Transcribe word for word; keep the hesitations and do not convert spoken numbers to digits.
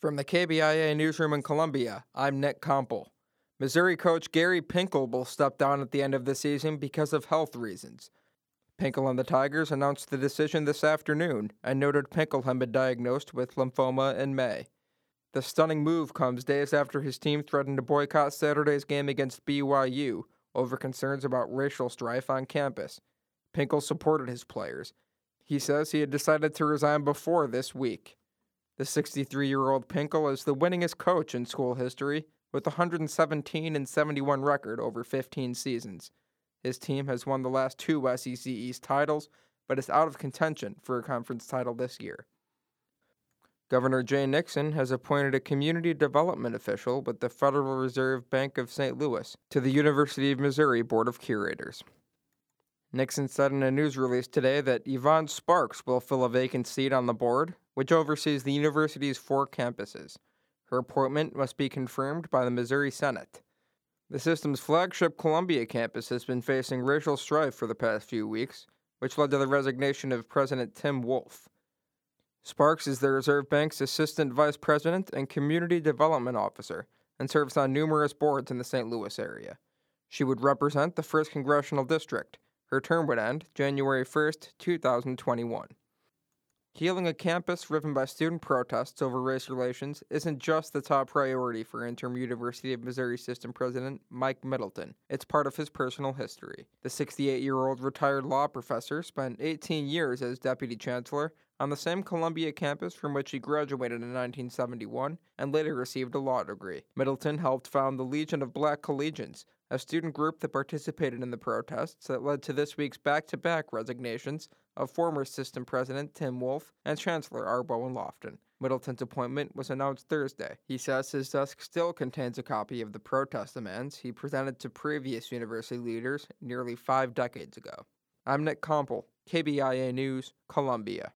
From the K B I A newsroom in Columbia, I'm Nick Kompel. Missouri coach Gary Pinkel will step down at the end of the season because of health reasons. Pinkel and the Tigers announced the decision this afternoon and noted Pinkel had been diagnosed with lymphoma in May. The stunning move comes days after his team threatened to boycott Saturday's game against B Y U over concerns about racial strife on campus. Pinkel supported his players. He says he had decided to resign before this week. The sixty-three-year-old Pinkel is the winningest coach in school history with a one hundred seventeen and seventy-one record over fifteen seasons. His team has won the last two S E C East titles, but is out of contention for a conference title this year. Governor Jay Nixon has appointed a community development official with the Federal Reserve Bank of Saint Louis to the University of Missouri Board of Curators. Nixon said in a news release today that Yvonne Sparks will fill a vacant seat on the board, which oversees the university's four campuses. Her appointment must be confirmed by the Missouri Senate. The system's flagship Columbia campus has been facing racial strife for the past few weeks, which led to the resignation of President Tim Wolf. Sparks is the Reserve Bank's Assistant Vice President and Community Development Officer and serves on numerous boards in the Saint Louis area. She would represent the first Congressional District. Her term would end January first, two thousand twenty-one. Healing a campus riven by student protests over race relations isn't just the top priority for interim University of Missouri System President Mike Middleton. It's part of his personal history. The sixty-eight-year-old retired law professor spent eighteen years as deputy chancellor on the same Columbia campus from which he graduated in nineteen seventy-one and later received a law degree. Middleton helped found the Legion of Black Collegians, a student group that participated in the protests that led to this week's back-to-back resignations of former system president Tim Wolf and Chancellor R. Bowen Lofton. Middleton's appointment was announced Thursday. He says his desk still contains a copy of the protest demands he presented to previous university leaders nearly five decades ago. I'm Nick Kompel, K B I A News, Columbia.